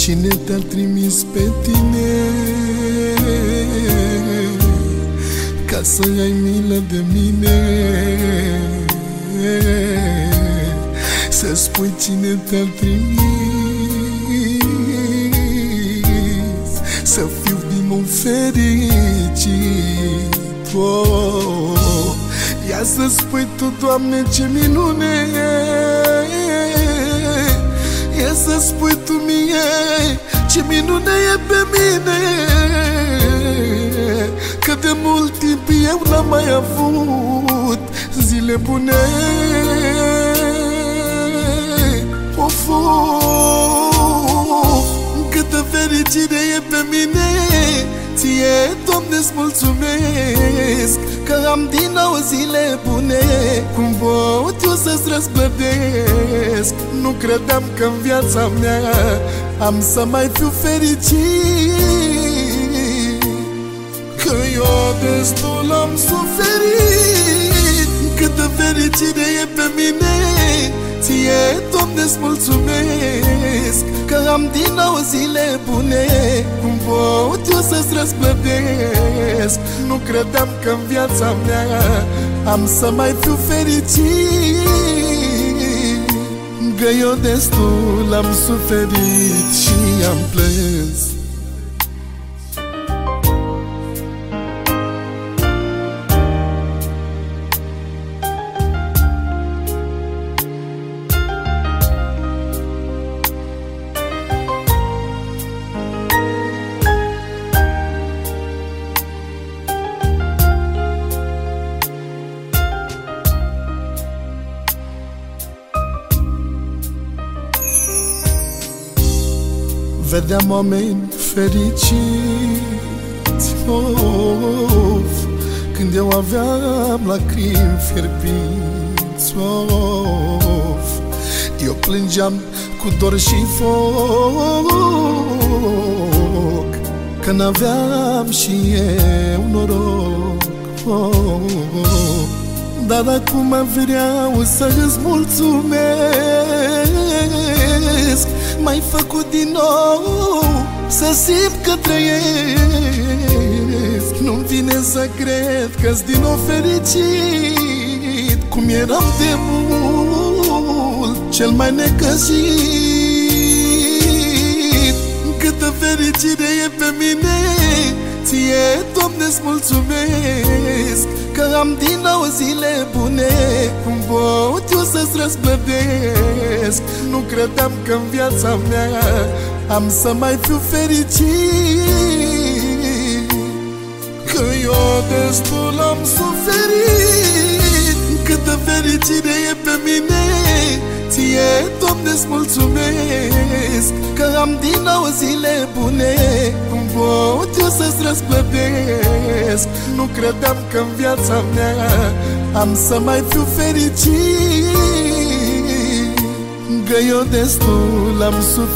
Cine te-a trimis pe tine ca să ai milă de mine? Să spui cine te-a trimis, să fiu din nou fericit. Ia să spui tu, Doamne, ce minune! Ia să spui tu mie, ce minune e pe mine, că de mult timp eu n-am mai avut zile bune. Of, câtă fericire e pe mine. Ție, Doamne-ți mulțumesc că am din nou zile bune. Cum pot eu să-ți răsplătesc? Nu credeam că în viața mea am să mai fiu fericit, că eu destul am suferit. Câtă fericire e pe mine. Ție, Doamne-ți mulțumesc că am din nou zile bune. Cum pot eu să-ți răsplătesc? Nu credeam că în viața mea am să mai fiu fericit, că eu destul am suferit și am plâns. Vedeam oameni fericiți, când eu aveam lacrimi fierbinți. Eu plângeam cu dor și foc, că n-aveam și eu noroc. Dar acum vreau să-ți mulțumesc, m-ai făcut din nou să simt că trăiesc. Nu-mi vine să cred că-s din nou fericit, cum eram de mult cel mai necăjit. Câtă fericire e pe mine. Ție, Doamne-ți mulțumesc că am din nou zile bune. Cum pot eu să-ți răsplătesc? Nu credeam că în viața mea am să mai fiu fericit, că eu destul am suferit. Câtă fericire e pe mine. Ție, Doamne-ți mulțumesc că am din nou zile bune. Cum pot eu să-ți răsplătesc? Nu credeam că în viața mea am să mai fiu fericit, că eu destul am suferit.